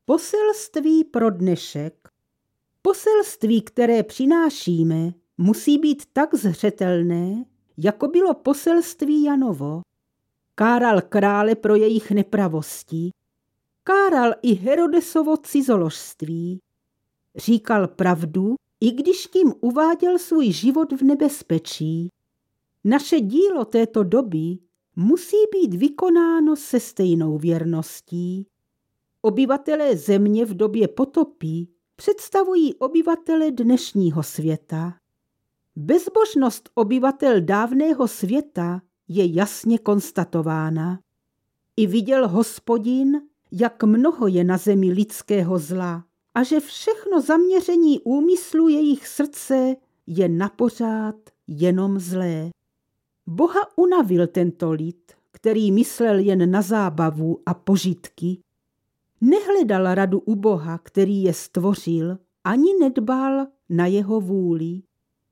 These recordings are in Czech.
Poselství pro dnešek. Poselství, které přinášíme, musí být tak zřetelné, jako bylo poselství Janovo. Káral krále pro jejich nepravosti, káral i Herodesovo cizoložství. Říkal pravdu, i když tím uváděl svůj život v nebezpečí. Naše dílo této doby musí být vykonáno se stejnou věrností. Obyvatelé země v době potopy představují obyvatele dnešního světa. Bezbožnost obyvatel dávného světa je jasně konstatována. I viděl Hospodin, jak mnoho je na zemi lidského zla a že všechno zaměření úmyslu jejich srdce je napořád jenom zlé. Boha unavil tento lid, který myslel jen na zábavu a požitky. Nehledal radu u Boha, který je stvořil, ani nedbal na jeho vůli.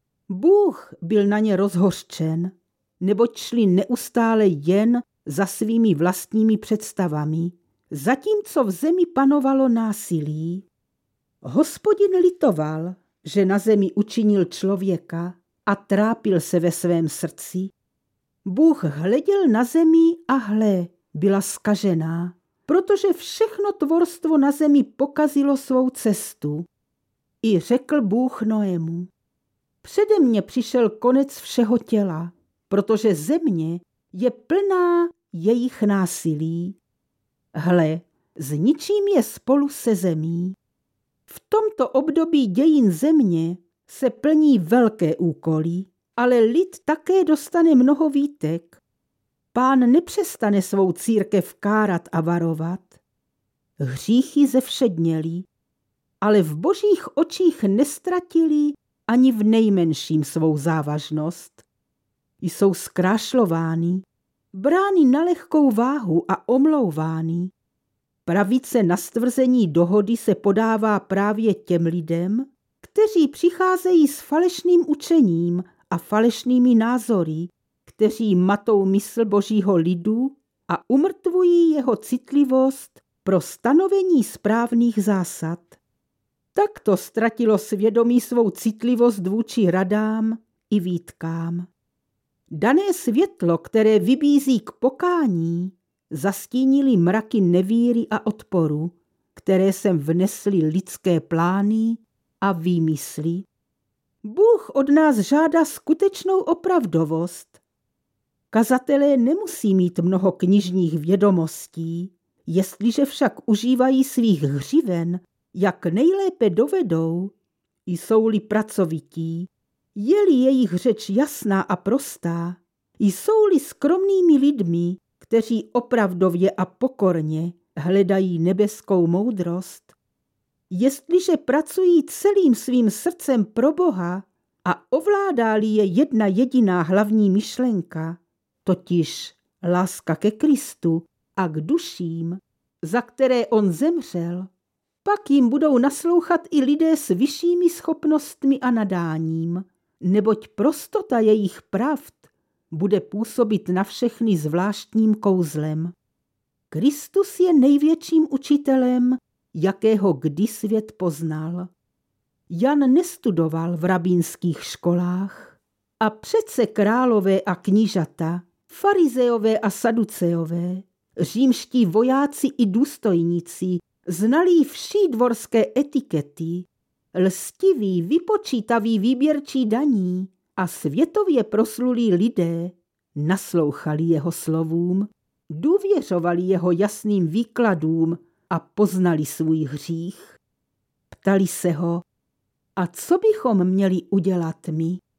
Bůh byl na ně rozhořčen, neboť šli neustále jen za svými vlastními představami, zatímco v zemi panovalo násilí. Hospodin litoval, že na zemi učinil člověka a trápil se ve svém srdci. Bůh hleděl na zemi a hle, byla zkažená, protože všechno tvorstvo na zemi pokazilo svou cestu. I řekl Bůh Noému: Přede mně přišel konec všeho těla, protože země je plná jejich násilí. Hle, zničím je spolu se zemí. V tomto období dějin země se plní velké úkoly, ale lid také dostane mnoho výtek. Pán nepřestane svou církev kárat a varovat. Hříchy zevšedněly, ale v Božích očích nestratili ani v nejmenším svou závažnost. Jsou zkrášlovány, brány na lehkou váhu a omlouvány. Pravice na stvrzení dohody se podává právě těm lidem, kteří přicházejí s falešným učením a falešnými názory, kteří matou mysl Božího lidu a umrtvují jeho citlivost pro stanovení správných zásad. Takto ztratilo svědomí svou citlivost vůči radám i výtkám. Dané světlo, které vybízí k pokání, zastínily mraky nevíry a odporu, které sem vnesly lidské plány a výmysly. Bůh od nás žádá skutečnou opravdovost. Kazatelé nemusí mít mnoho knižních vědomostí, jestliže však užívají svých hřiven, jak nejlépe dovedou, jsou-li pracovití, je-li jejich řeč jasná a prostá, jsou-li skromnými lidmi, kteří opravdově a pokorně hledají nebeskou moudrost, jestliže pracují celým svým srdcem pro Boha a ovládá-li je jedna jediná hlavní myšlenka, totiž láska ke Kristu a k duším, za které on zemřel, pak jim budou naslouchat i lidé s vyššími schopnostmi a nadáním, neboť prostota jejich pravd bude působit na všechny zvláštním kouzlem. Kristus je největším učitelem, jakého kdy svět poznal. Jan nestudoval v rabínských školách a přece králové a knížata, farizeové a saduceové, římští vojáci i důstojníci znalí vší dvorské etikety, lstiví, vypočítaví výběrčí daní a světově proslulí lidé naslouchali jeho slovům, důvěřovali jeho jasným výkladům a poznali svůj hřích. Ptali se ho: a co bychom měli udělat my?